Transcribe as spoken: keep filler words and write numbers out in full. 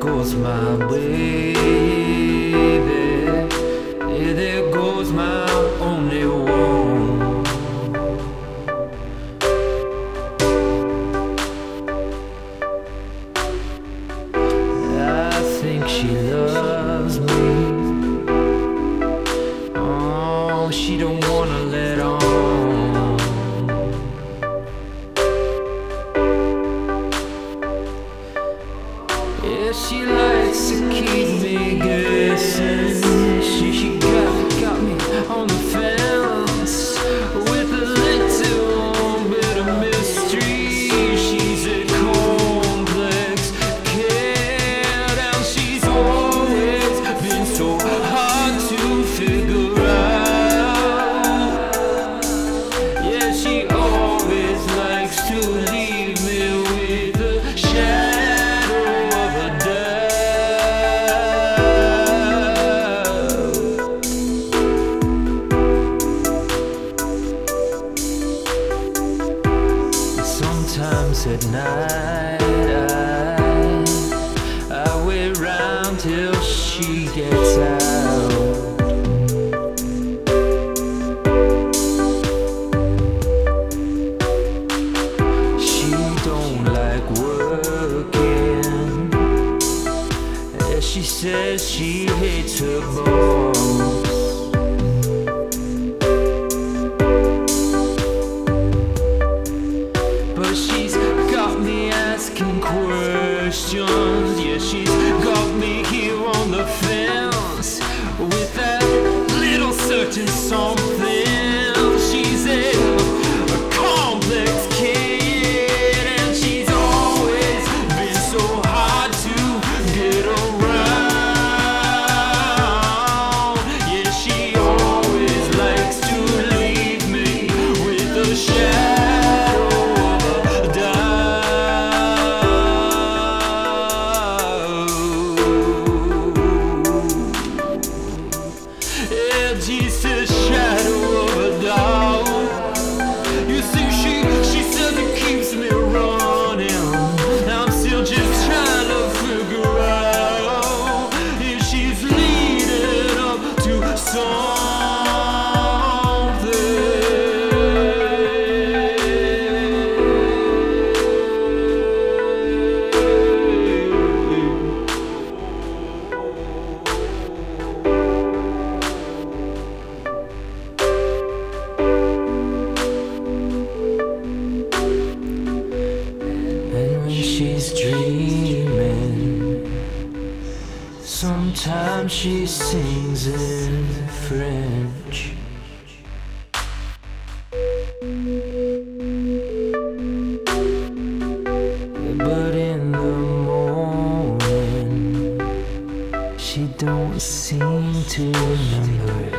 goes my baby. Yeah, there goes my only one. I think she loves me. Oh, she don't wanna let on. Yeah, she likes to keep me guessing. She, she got, got me on the fence with a little bit of mystery. She's a complex cat, and she's always been so hard to figure out. Yeah, she always likes to leave me with a shadow of a doubt. Sometimes at night I, I wait round till she gets out. She don't like working. Yeah, she says she hates her boss. But she's got me asking questions. Yeah, she's got me here on the fence with that little certain something. She's a, a complex kid, and she's always been so hard to get around. Yeah, she always likes to leave me with a shadow of a doubt. Yeah, just a shadow of a doubt. You see, she, she says it keeps me running. I'm still just trying to figure out if she's leading up to she's dreaming. Sometimes she sings in French. But in the morning, she don't seem to remember it.